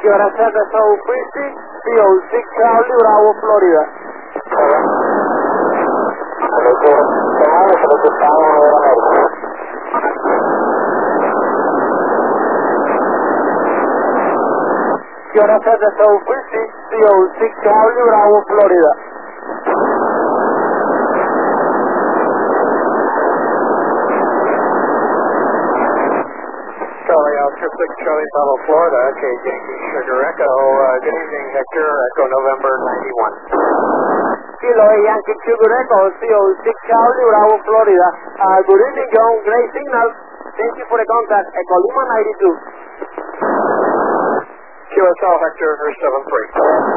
Sierra Delta South 50, CO6 Charlie, Bravo, Florida. Sierra Delta South 50, CO6 Charlie, Bravo, Florida. Charlie Oscar 6 Charlie Bravo, Florida, okay, Yankee Sugar Echo. Good evening, Hector, Echo November 91. Kilo Yankee Sugar Echo, CO6 Charlie, Bravo, Florida. Good evening, John. Great signal. Thank you for the contact. Echo Lima 92. QSL Hector 73.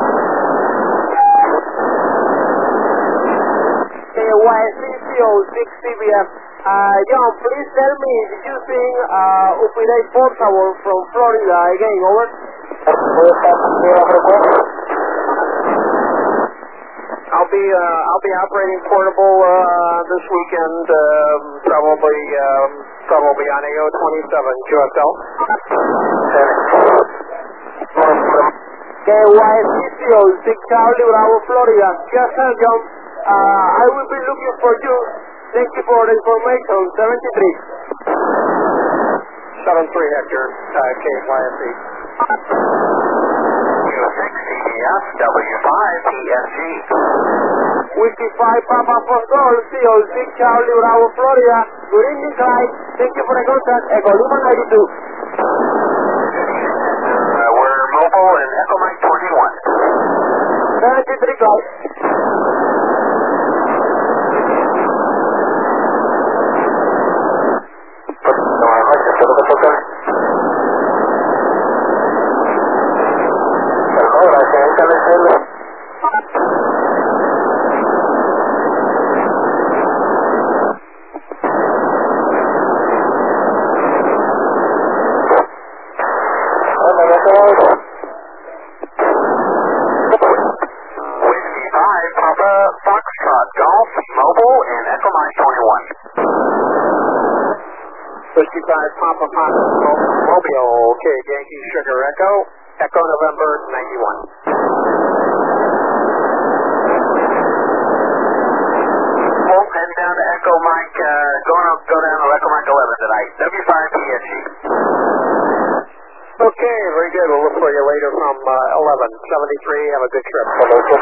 YSC CO6 CBF. John, please tell me, did you sing Upidate Portable from Florida again, over? I'll be operating portable this weekend, probably on AO 27 QSL. YSC CO6 Charlie, Bravo, Florida. QSL, John, I will be looking for you. Thank you for the information. 73. 73 Hector, KYSC. Q6 CBS, W5 PSG. Whiskey 5 Papa Foxtrot, CO6 Charlie, Bravo, Florida. Good evening, Clyde. Thank you for the contact. Echo Lima 92. We're mobile and Echo Mike 21. 73, Clyde. Whiskey 5 Papa Foxtrot Golf, mobile and Echo Mike 21. Whiskey 5 Papa Foxtrot Mobile, okay, Yankee Sugar Echo, Echo November 91. Heading down to Echo Mike, go down to Echo Mike 11 tonight. W5 PSG. Okay, very good. We'll look for you later from 1173. Have a good trip.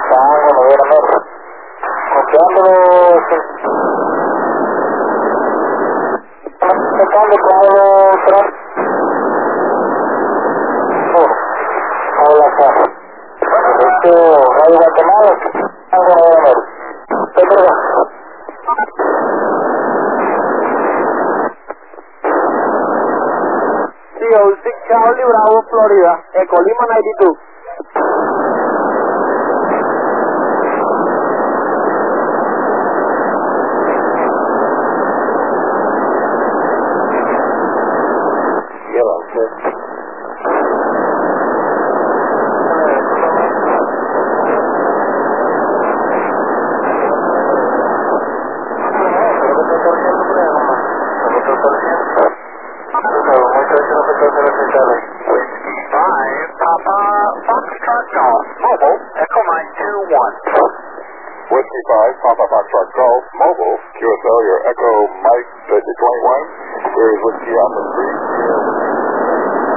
CO6 Charlie, Bravo, Florida. Echo Lima 92. Whiskey 5 Papa Foxtrot Golf, mobile, Echo Mike 21. Whiskey 5, Papa Foxtrot Golf, mobile, QSL, your Echo Mike 21. Here is Whiskey Alpha 3.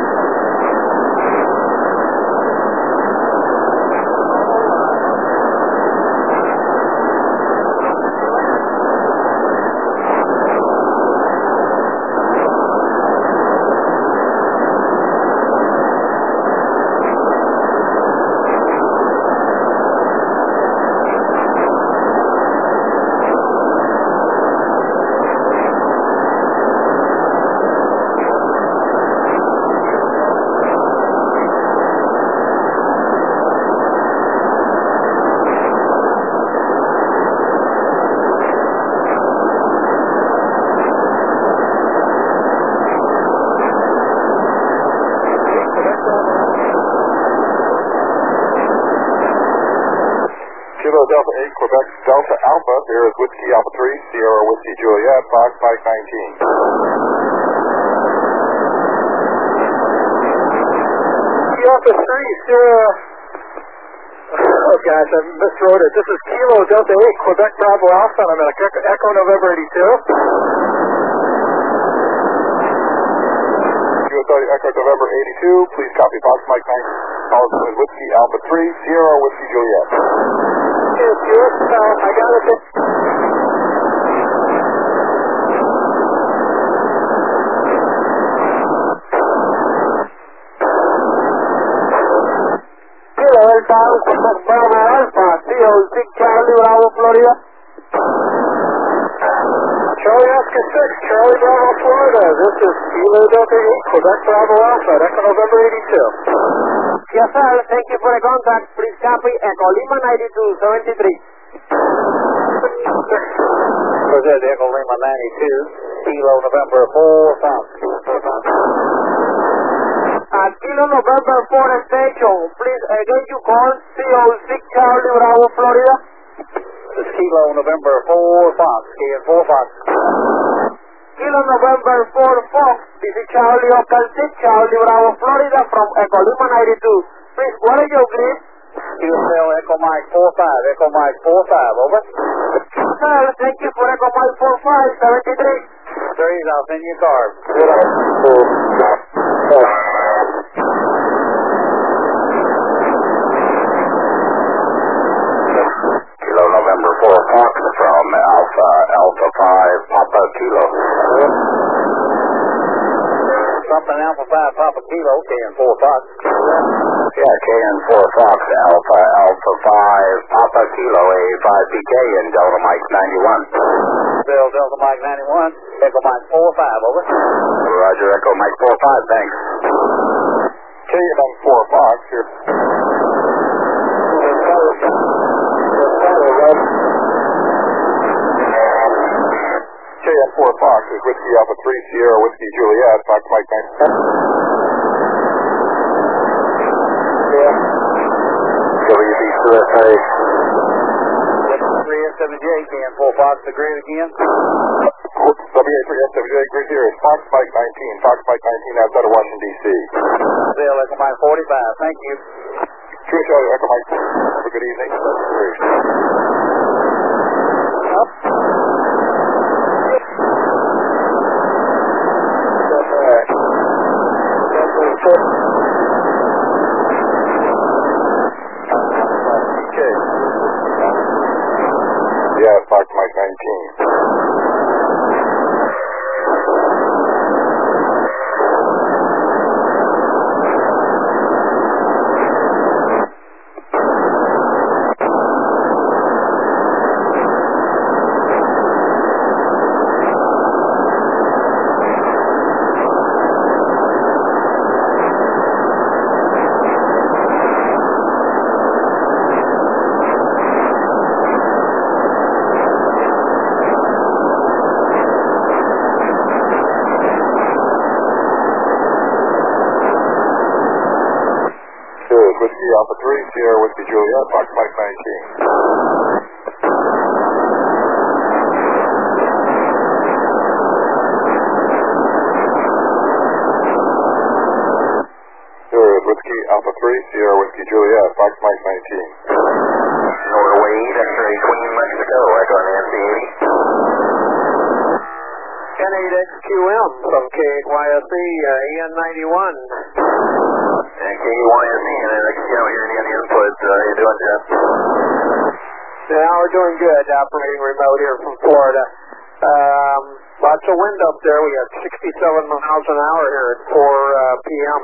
Kilo Delta 8, Quebec Delta Alpha. There is Whiskey Alpha 3, Sierra Whiskey Juliet, Fox Mike 19. Whiskey Alpha 3, Sierra... Oh gosh, I miswrote it. This is Kilo Delta 8, Quebec Bravo Alpha, and I'm at Echo November 82. Echo November 82, please copy Fox Mike 9, calls with Whiskey Alpha 3, Sierra Whiskey Juliet. Yes, Stuart, I got it. Kilo Delta Quebec Bravo Alpha, CO 6 Charlie Bravo Florida. Charlie Oscar 6, Charlie Bravo Florida. This is Kilo Delta 8, Quebec Bravo Alpha, Echo November 82. Yes, sir. Thank you for the contact. Please copy Echo Lima 9273. Present Echo Lima 92, Kilo November 4 Fox. At Kilo November 4 station, please again you call CO 6 Charlie Bravo Florida. This is Kilo November 4 Fox, KN4 Fox. Kilo November 4 Fox, this is Charlie Oscar 6 Charlie Bravo Florida from Echo Lima 92. Please, what is your grip? QSL Echo Mike 45, Echo Mike 45, over. Sir, thank you for Echo Mike 4573. Series, I'll send you a card. Kilo November 4 Fox from Alpha 5 Papa Kilo. Something Alpha 5 Papa Kilo, KN4 Fox. Yeah, KN4 Fox Alpha 5 Papa Kilo A5PK and Delta Mike 91. Bill Delta Mike 91, Echo Mike 45, over. Roger, Echo Mike 45, thanks. KN4 Fox here. KN4 Fox is Whiskey Alpha 3 Sierra Whiskey Juliet, Fox Mike 9. Yeah. WBCSA. 378, KN4 Fox, the grade again. WA3SWJ, great here is Fox Mike 19, Fox Mike 19 outside of Washington, D.C. Bill Echo Mike 45, thank you. True, Charlie, Echo Mike, have a good evening. Yeah, Fox Mike 19. Whiskey Alpha 3, Sierra Whiskey Juliet, Fox Mike 19. Whiskey Alpha 3, Sierra Whiskey Juliet, Fox Mike 19. Norway 8, X-ray Queen, Mexico, Echo Nancy 80. N8XQM from KYSE, EN91. And KYSE and NXQM here in the input. How you doing, Jeff? Yeah, we're doing good, operating remote here from Florida. Lots of wind up there. We got 67 miles an hour here at 4 p.m.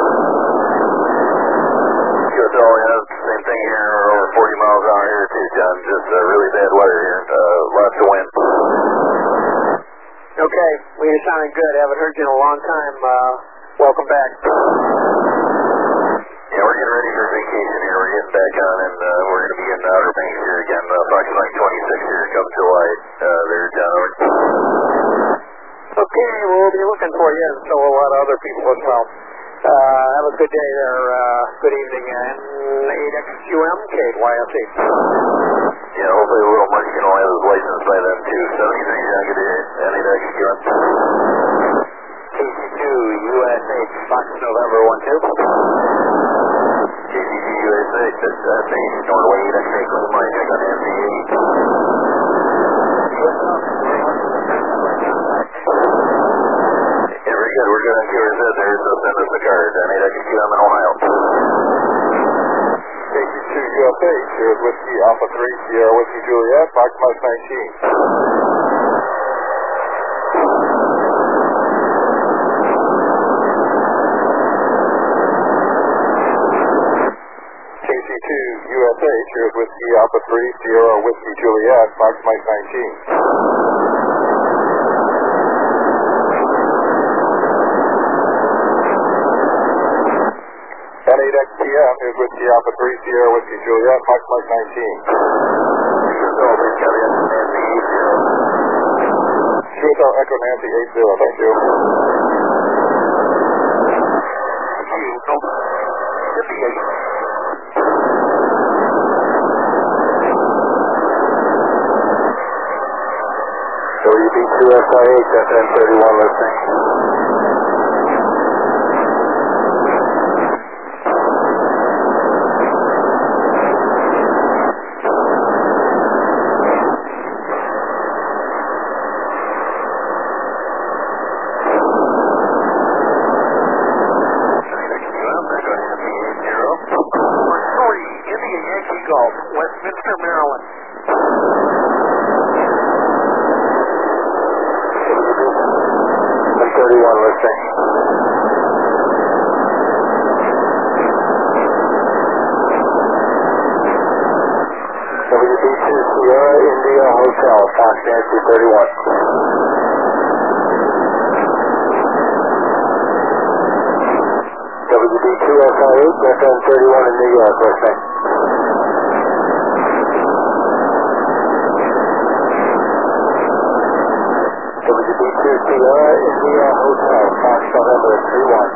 QSL, yeah, same thing here, over 40 miles an hour here too, John. Just really bad weather here, lots of wind. Okay, well, you're sounding good. Haven't heard you in a long time. Welcome back. Yeah, we're getting ready for vacation here. We're getting back on, and we're going to be in Outer Banks here again, approximately 26 here come July there, John. Okay, we'll be looking for you, and so will a lot of other people as well. Have a good day there. Good evening, N8XQM, KYSE. Yeah, hopefully a little Mike will have his license by then too. 73, John, good day. N8XQM. KC2, USA, Fox November 12. USA, base Norway, X-ray, clean line, check on Nancy 8. Very good, we're good on QRZ there, so send us the card. 8XQM in Ohio. KC2 USA, Sierra Whiskey Alpha 3, Sierra Whiskey Juliet, Fox Mike 19. KC2 USA, Sierra Whiskey Alpha 3, Sierra Whiskey Juliet, Fox Mike 19. N8XTM, here's Whiskey Alpha 3, Sierra Whiskey Juliet, Fox Mike 19. QSL Echo Nancy 80, thank you. WB2SIH, FN31 listening. Westminster, Maryland. FN31 listening. WB2 Sierra India Hotel, Fox Nancy 31. WB2SIH, FN31 in New York, listening. WB2 Sierra India Hotel, Fox November 31.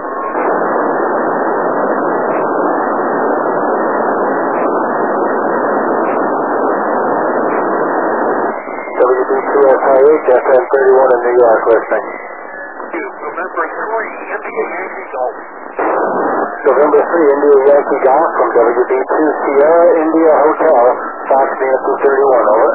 WB2SIH, FN31 in New York, listening. November 3, India Yankee Golf. November 3, India Yankee Golf from WB2 Sierra India Hotel, Fox Nancy 31, over.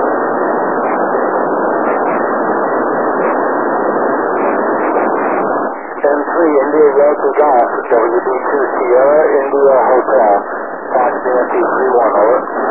N3 India Yankee Golf, WB2 Sierra India Hotel, Fox Nancy 31, over.